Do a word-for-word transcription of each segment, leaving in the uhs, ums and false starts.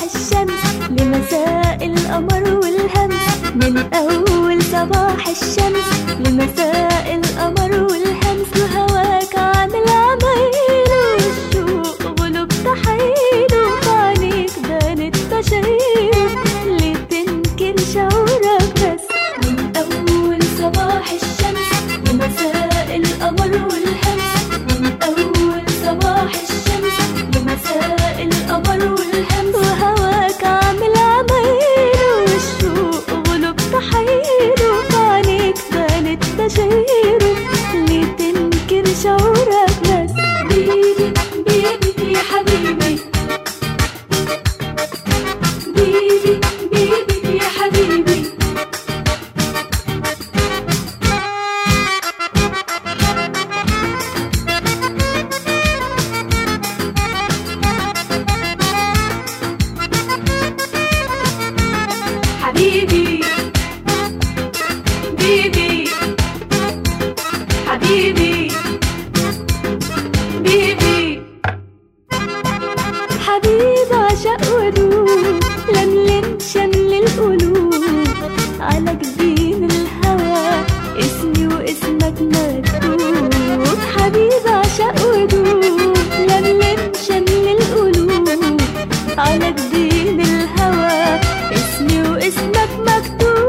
الشمس لمساء القمر والهمس، من أول صباح الشمس لمساء القمر والهمس، وهواك عامل عمايله والشوق غلب تحايله، وعينيك بانت بشايره ليه تنكر شعورك بس. من أول صباح الشمس لمساء القمر والهمس، من أول صباح الشمس لمساء القمر والهمس، وهواك عامل عمايله والشوق غلب تحايله، وعينيك بانت بشايره ليه تنكر شعورك بس. بيبي بيبي يا حبيبي، بيبي بيبي يا حبيبي، حبيبي بيبي حبيبي بيبي، حبيب عشق ودود لملم شمل القلوب، على جبين الهوى اسمي واسمك مكتوب. حبيب عشق ودود لملم شمل القلوب، على جبين الهوى اسمي واسمك مكتوب،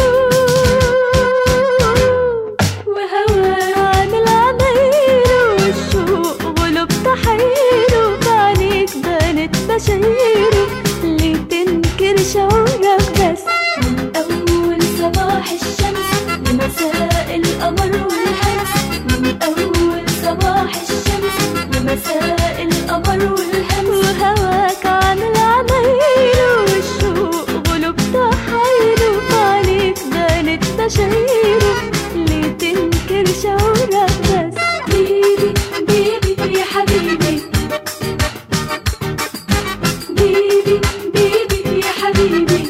وهوى عامل عمايله والشوق غلب تحايله، بعينيك بانت بشايره ليه تنكر شعورك بس. من أول صباح الشمس لمساء القمر والهمس، من أول صباح الشمس لمساء القمر والهمس، وهواك عامل عمايله والشوق غلب تحايله، بعينيك بانت بشايره ليه تنكر شعورك بس. بيبي بيبي يا حبيبي، بيبي بيبي يا حبيبي،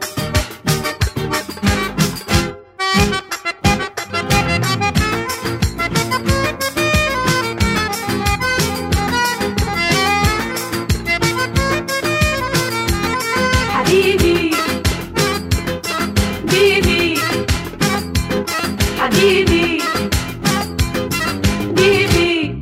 حبيبي بيبي حبيبي بيبي،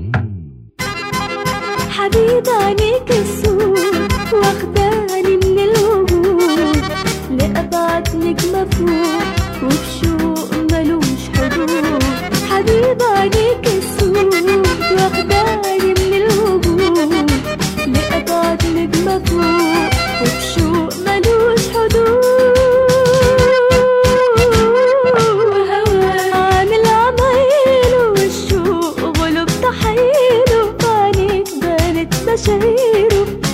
حبيب عينيك السود واخداني من الوجود لأبعد نجمة فوق وبشوق ملوش حدود. حبيب عينيك السود واخداني من الوجود لأبعد نجمة فوق وبشوق ملوش حدود، وهوى عامل عمايله والشوق غلب تحايله، بعينيك بانت بشايره